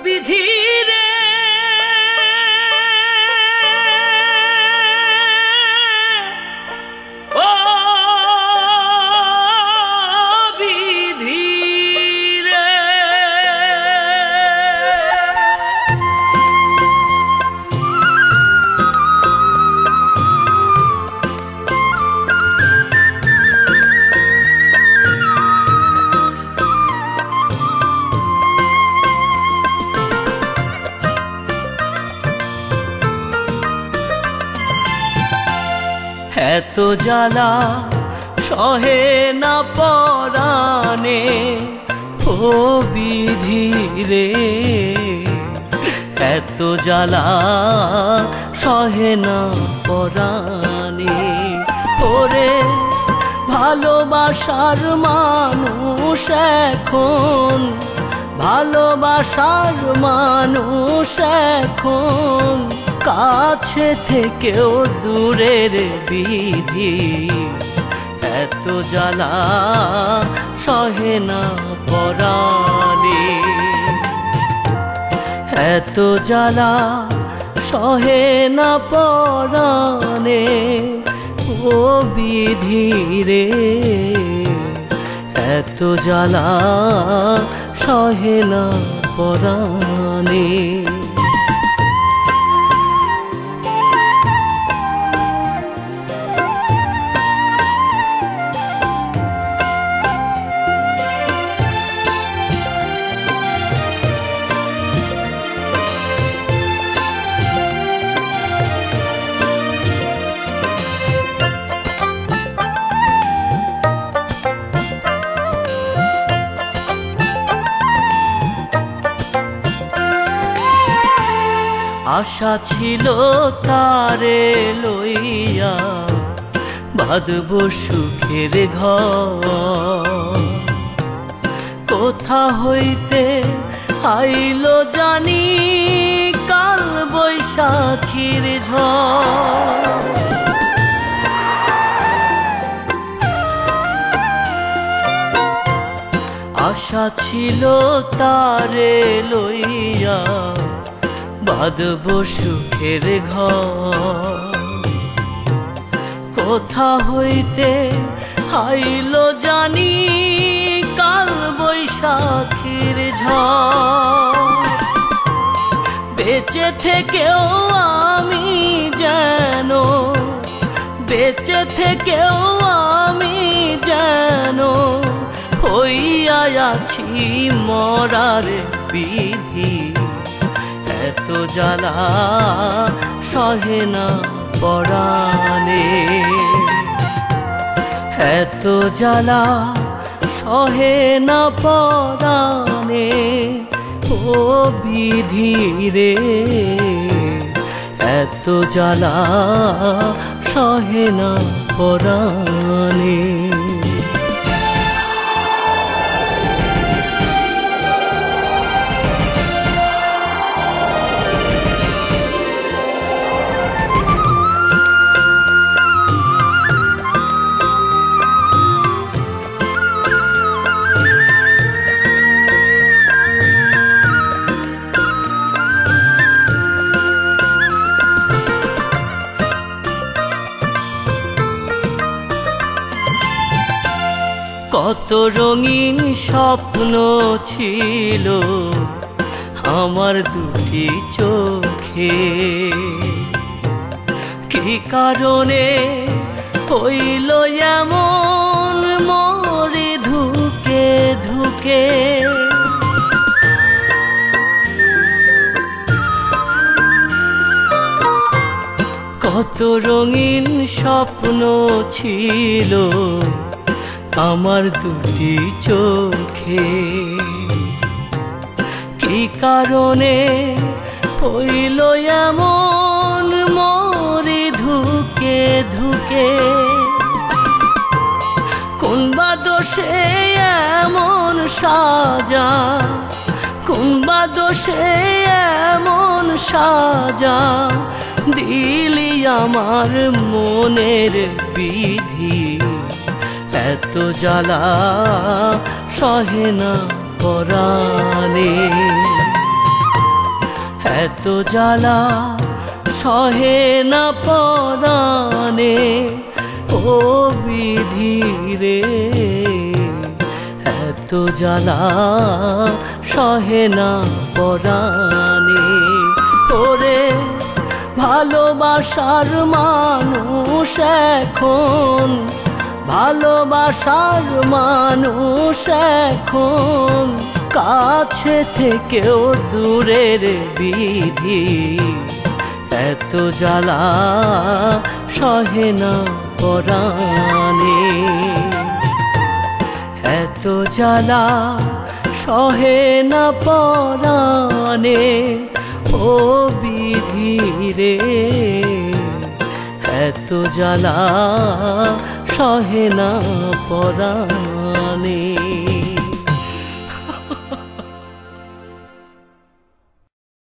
বিধি রে ও বিধি রে এত জ্বালা সহে না পরাণে ও বিধি রে এত জ্বালা সহে না পরাণে ওরে ভালোবাসার মানুষ এখন ভালোবাসার মানুষ এখন কাছে থেকেও দূরের বিধি এত জ্বালা সহে না পরাণে এত জ্বালা সহে না পরাণে ও বিধি রে এত জ্বালা সহে না পরাণে আশা ছিল তারে লইয়া বাঁধব সুখের ঘর কোথা হইতে আইল জানি কাল বৈশাখীর ঝড় আশা ছিল তারে লইয়া বাঁধব সুখের ঘর কোথা হইতে আইল জানি কাল বৈশাখীর ঝড় বেঁচে থেকেও আমি যেন বেঁচে থেকেও আমি যেন হইয়া আছি মরার বিধি এত জ্বালা সহে না পরাণে এত জ্বালা সহে না পরাণে ও বিধি রে এত জ্বালা সহে না পরাণে কত রঙিন স্বপ্ন ছিল আমার দুটি চোখে কি কারণে হইল এমন মরে ধুকে ধুকে কত রঙিন স্বপ্ন ছিল আমার দুটি চোখে কি কারণে হইল এমন মরে ধুকে ধুকে কোন বা দোষে এমন সাজা কোন বা দোষে এমন সাজা দিলি আমার মনের বিধি এত জ্বালা সহে না পরাণে এত জ্বালা সহে না পরাণে ও বিধি রে, এত জ্বালা সহে না পরাণে। ওরে ভালোবাসার মানুষ এখন, ভালোবাসার মানুষ এখন কাছে থেকেও দূরের বিধি, এত জ্বালা সহে না পরাণে, এত জ্বালা সহে না পরাণে ও বিধি রে, এত জ্বালা সহে না পরাণে।